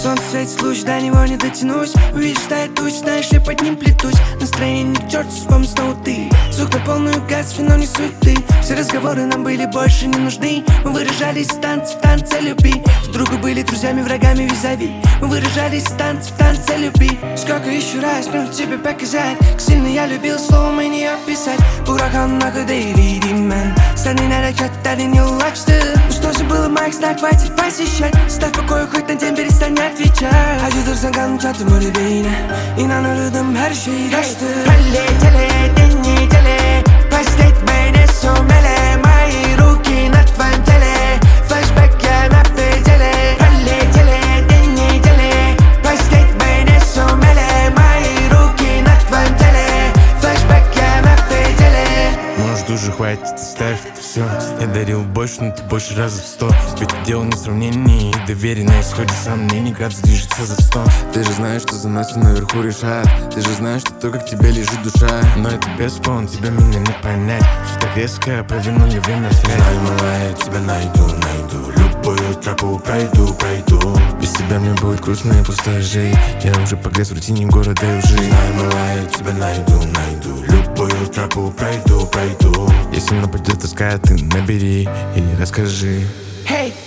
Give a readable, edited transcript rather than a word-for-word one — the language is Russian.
Солнце светит луч, до него не дотянусь. Увидишь, тает туч, знаешь, я под ним плетусь. Настроение к черту, вспомни снова ты. Звук на полную газ, но не суеты. Все разговоры нам были больше не нужны. Мы выражались в танце любви. С другу были друзьями, врагами визави. Мы выражались в танце любви. Сколько еще раз мне тебе показать, как сильно я любил, словом и не описать. Ураган на değil ben. Senin hareketlerin yol açtı. Ну что же было моих знак, хватит посещать. Ставь покой, хоть на день перестань отвечать. Acıdırsan kanım çattım öyle beyine. İnan aradım her şeyi kaçtı. Полетели дни недели. Постеть меня сумели. Мои руки на твоем теле. Флэшбэк я на пределе. Полетели дни недели. Постеть меня сумели. Мои руки на твоем теле. Флэшбэк я на пределе. Может уже хватит, оставь это все. Я дарил больше, но ты больше раза в 100. Ведь дело не сравнение и доверие на исходе сомнений. Градус движется за 100. Ты же знаешь, что за нас все наверху решает. Ты же знаешь, что только к тебе лежит душа. Но это бесспорно, тебе меня не понять. Все так резко, повернули время вспять. Знай, малая, тебя найду. Любую тропу пройду. Без тебя мне будет грустно и пустая жизнь. Я уже погряз в рутине города и лжи. Знай, малая, тебя найду. Любую тропу пройду. Если нападет тоска, ты набери и расскажи. Hey,